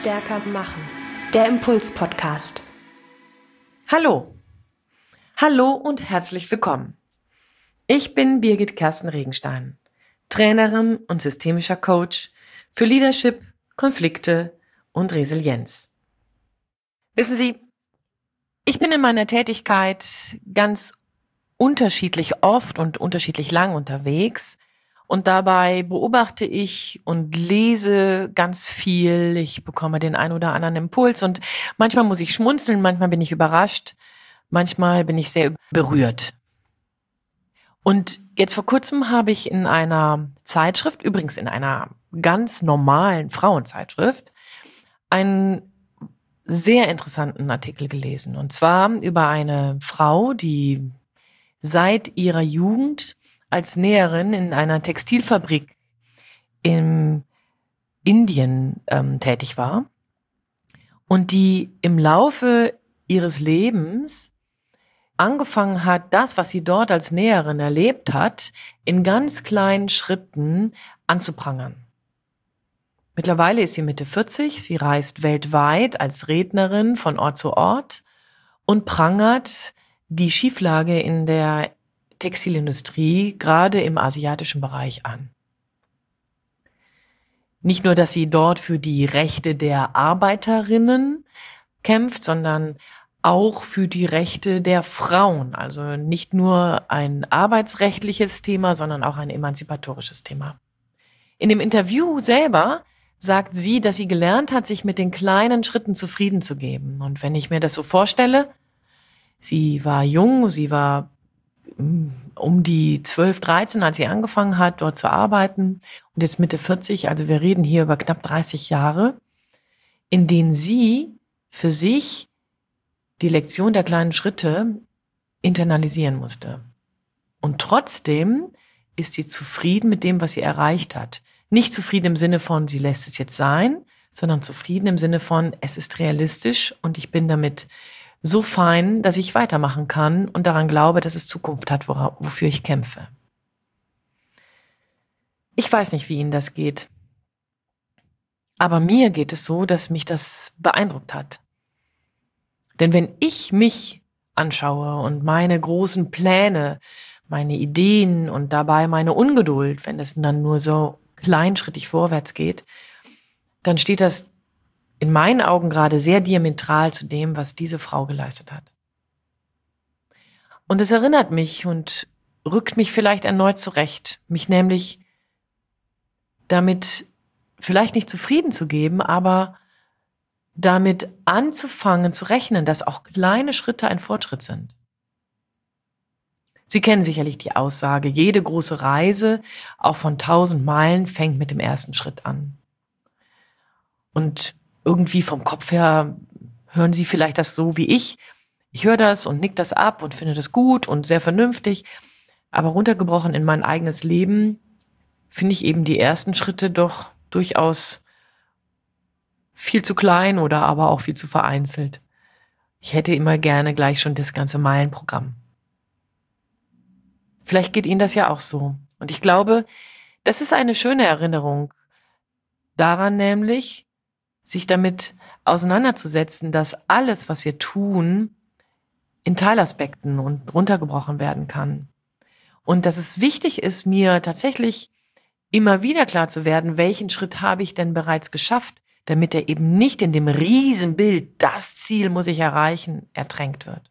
stärker machen. Der Impuls-Podcast. Hallo. Hallo und herzlich willkommen. Ich bin Birgit Kersten Regenstein, Trainerin und systemischer Coach für Leadership, Konflikte und Resilienz. Wissen Sie, ich bin in meiner Tätigkeit ganz unterschiedlich oft und unterschiedlich lang unterwegs und dabei beobachte ich und lese ganz viel. Ich bekomme den ein oder anderen Impuls und manchmal muss ich schmunzeln, manchmal bin ich überrascht, manchmal bin ich sehr berührt. Und jetzt vor kurzem habe ich in einer Zeitschrift, übrigens in einer ganz normalen Frauenzeitschrift, einen sehr interessanten Artikel gelesen. Und zwar über eine Frau, die seit ihrer Jugend als Näherin in einer Textilfabrik in Indien tätig war und die im Laufe ihres Lebens angefangen hat, das, was sie dort als Näherin erlebt hat, in ganz kleinen Schritten anzuprangern. Mittlerweile ist sie Mitte 40, sie reist weltweit als Rednerin von Ort zu Ort und prangert die Schieflage in der Textilindustrie, gerade im asiatischen Bereich, an. Nicht nur, dass sie dort für die Rechte der Arbeiterinnen kämpft, sondern auch für die Rechte der Frauen. Also nicht nur ein arbeitsrechtliches Thema, sondern auch ein emanzipatorisches Thema. In dem Interview selber sagt sie, dass sie gelernt hat, sich mit den kleinen Schritten zufrieden zu geben. Und wenn ich mir das so vorstelle, sie war jung, sie war um die 12, 13, als sie angefangen hat, dort zu arbeiten. Und jetzt Mitte 40, also wir reden hier über knapp 30 Jahre, in denen sie für sich die Lektion der kleinen Schritte internalisieren musste. Und trotzdem ist sie zufrieden mit dem, was sie erreicht hat. Nicht zufrieden im Sinne von, sie lässt es jetzt sein, sondern zufrieden im Sinne von, es ist realistisch und ich bin damit so fein, dass ich weitermachen kann und daran glaube, dass es Zukunft hat, wofür ich kämpfe. Ich weiß nicht, wie Ihnen das geht. Aber mir geht es so, dass mich das beeindruckt hat. Denn wenn ich mich anschaue und meine großen Pläne, meine Ideen und dabei meine Ungeduld, wenn es dann nur so kleinschrittig vorwärts geht, dann steht das in meinen Augen gerade sehr diametral zu dem, was diese Frau geleistet hat. Und es erinnert mich und rückt mich vielleicht erneut zurecht, mich nämlich damit vielleicht nicht zufrieden zu geben, aber damit anzufangen zu rechnen, dass auch kleine Schritte ein Fortschritt sind. Sie kennen sicherlich die Aussage, jede große Reise, auch von 1000 Meilen, fängt mit dem ersten Schritt an. Und irgendwie vom Kopf her hören Sie vielleicht das so wie ich. Ich höre das und nick das ab und finde das gut und sehr vernünftig. Aber runtergebrochen in mein eigenes Leben finde ich eben die ersten Schritte doch durchaus viel zu klein oder aber auch viel zu vereinzelt. Ich hätte immer gerne gleich schon das ganze Meilenprogramm. Vielleicht geht Ihnen das ja auch so. Und ich glaube, das ist eine schöne Erinnerung daran, nämlich sich damit auseinanderzusetzen, dass alles, was wir tun, in Teilaspekten und runtergebrochen werden kann. Und dass es wichtig ist, mir tatsächlich immer wieder klar zu werden, welchen Schritt habe ich denn bereits geschafft, damit er eben nicht in dem Riesenbild, das Ziel muss ich erreichen, ertränkt wird.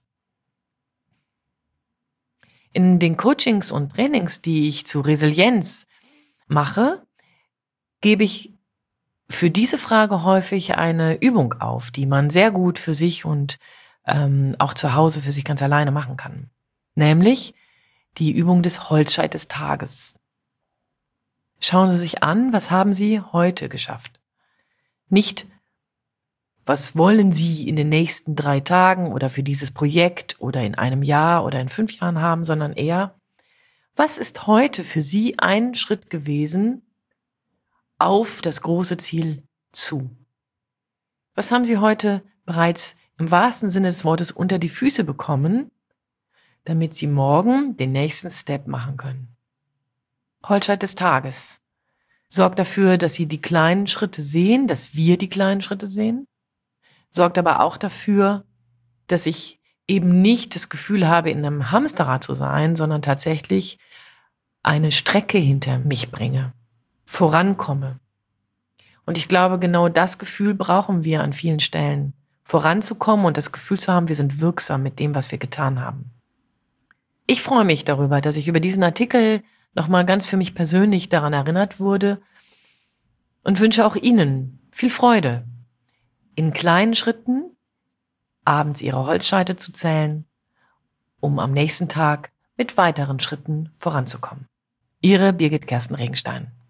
In den Coachings und Trainings, die ich zu Resilienz mache, gebe ich für diese Frage häufig eine Übung auf, die man sehr gut für sich und auch zu Hause für sich ganz alleine machen kann. Nämlich die Übung des Holzscheit des Tages. Schauen Sie sich an, was haben Sie heute geschafft? Nicht, was wollen Sie in den nächsten 3 Tagen oder für dieses Projekt oder in einem Jahr oder in 5 Jahren haben, sondern eher, was ist heute für Sie ein Schritt gewesen auf das große Ziel zu? Was haben Sie heute bereits im wahrsten Sinne des Wortes unter die Füße bekommen, damit Sie morgen den nächsten Step machen können? Holzscheit des Tages. sorgt dafür, dass Sie die kleinen Schritte sehen, dass wir die kleinen Schritte sehen, sorgt aber auch dafür, dass ich eben nicht das Gefühl habe, in einem Hamsterrad zu sein, sondern tatsächlich eine Strecke hinter mich bringe, vorankomme. Und ich glaube, genau das Gefühl brauchen wir an vielen Stellen, voranzukommen und das Gefühl zu haben, wir sind wirksam mit dem, was wir getan haben. Ich freue mich darüber, dass ich über diesen Artikel nochmal ganz für mich persönlich daran erinnert wurde und wünsche auch Ihnen viel Freude, in kleinen Schritten abends Ihre Holzscheite zu zählen, um am nächsten Tag mit weiteren Schritten voranzukommen. Ihre Birgit Kersten Regenstein.